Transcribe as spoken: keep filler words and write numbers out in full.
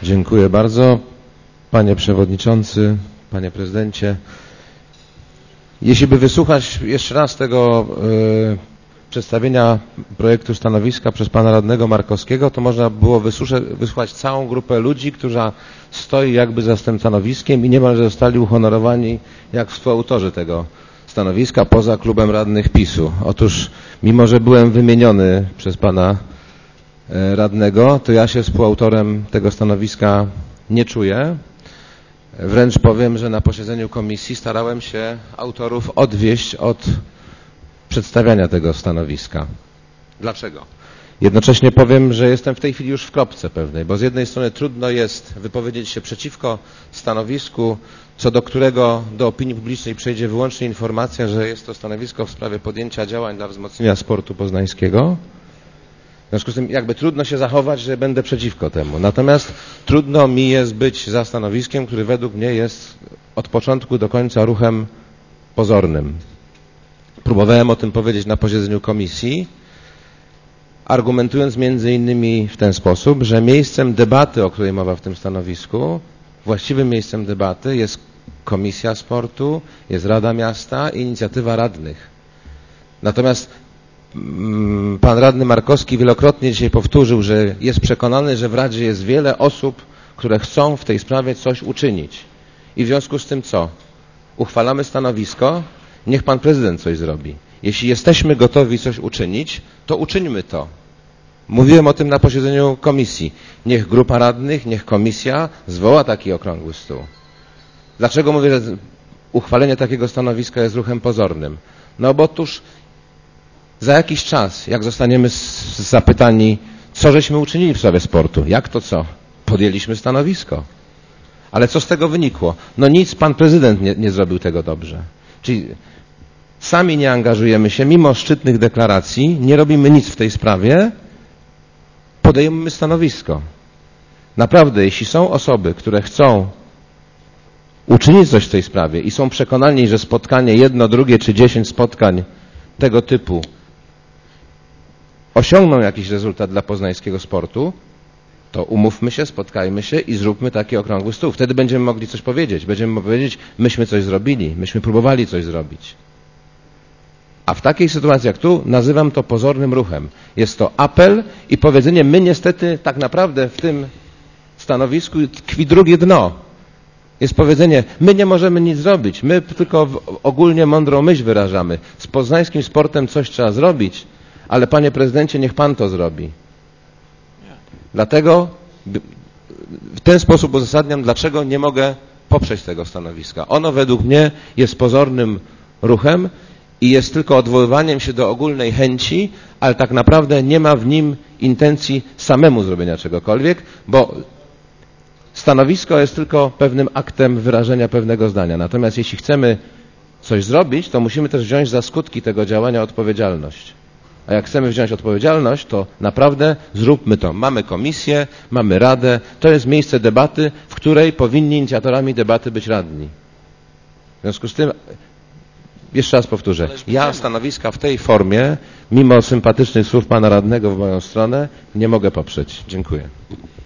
Dziękuję bardzo. Panie Przewodniczący, Panie Prezydencie. Jeśli by wysłuchać jeszcze raz tego y, przedstawienia projektu stanowiska przez Pana Radnego Markowskiego, to można było wysłuchać całą grupę ludzi, która stoi jakby za tym stanowiskiem i niemalże zostali uhonorowani jak współautorzy tego stanowiska poza klubem radnych PiSu. Otóż mimo, że byłem wymieniony przez Pana Radnego, to ja się współautorem tego stanowiska nie czuję. Wręcz powiem, że na posiedzeniu komisji starałem się autorów odwieść od przedstawiania tego stanowiska. Dlaczego? Jednocześnie powiem, że jestem w tej chwili już w kropce pewnej, bo z jednej strony trudno jest wypowiedzieć się przeciwko stanowisku, co do którego do opinii publicznej przejdzie wyłącznie informacja, że jest to stanowisko w sprawie podjęcia działań dla wzmocnienia sportu poznańskiego. W związku z tym jakby trudno się zachować, że będę przeciwko temu. Natomiast trudno mi jest być za stanowiskiem, który według mnie jest od początku do końca ruchem pozornym. Próbowałem o tym powiedzieć na posiedzeniu komisji, argumentując między innymi w ten sposób, że miejscem debaty, o której mowa w tym stanowisku, właściwym miejscem debaty jest Komisja Sportu, jest Rada Miasta i inicjatywa radnych. Natomiast Pan Radny Markowski wielokrotnie dzisiaj powtórzył, że jest przekonany, że w Radzie jest wiele osób, które chcą w tej sprawie coś uczynić. I w związku z tym co? Uchwalamy stanowisko, niech Pan Prezydent coś zrobi. Jeśli jesteśmy gotowi coś uczynić, to uczyńmy to. Mówiłem o tym na posiedzeniu komisji. Niech grupa radnych, niech komisja zwoła taki okrągły stół. Dlaczego mówię, że uchwalenie takiego stanowiska jest ruchem pozornym? No bo otóż za jakiś czas, jak zostaniemy zapytani, co żeśmy uczynili w sprawie sportu, jak to co? Podjęliśmy stanowisko. Ale co z tego wynikło? No nic, Pan Prezydent nie, nie zrobił tego dobrze. Czyli sami nie angażujemy się, mimo szczytnych deklaracji, nie robimy nic w tej sprawie, podejmujemy stanowisko. Naprawdę, jeśli są osoby, które chcą uczynić coś w tej sprawie i są przekonani, że spotkanie jedno, drugie czy dziesięć spotkań tego typu osiągną jakiś rezultat dla poznańskiego sportu, to umówmy się, spotkajmy się i zróbmy taki okrągły stół. Wtedy będziemy mogli coś powiedzieć. Będziemy mogli powiedzieć, myśmy coś zrobili, myśmy próbowali coś zrobić. A w takiej sytuacji jak tu nazywam to pozornym ruchem. Jest to apel i powiedzenie, my niestety tak naprawdę w tym stanowisku tkwi drugie dno. Jest powiedzenie, my nie możemy nic zrobić, my tylko ogólnie mądrą myśl wyrażamy. Z poznańskim sportem coś trzeba zrobić, ale Panie Prezydencie, niech Pan to zrobi. Dlatego w ten sposób uzasadniam, dlaczego nie mogę poprzeć tego stanowiska. Ono według mnie jest pozornym ruchem i jest tylko odwoływaniem się do ogólnej chęci, ale tak naprawdę nie ma w nim intencji samemu zrobienia czegokolwiek, bo stanowisko jest tylko pewnym aktem wyrażenia pewnego zdania. Natomiast jeśli chcemy coś zrobić, to musimy też wziąć za skutki tego działania odpowiedzialność. A jak chcemy wziąć odpowiedzialność, to naprawdę zróbmy to. Mamy komisję, mamy radę. To jest miejsce debaty, w której powinni inicjatorami debaty być radni. W związku z tym, jeszcze raz powtórzę, ja stanowiska w tej formie, mimo sympatycznych słów Pana Radnego w moją stronę, nie mogę poprzeć. Dziękuję.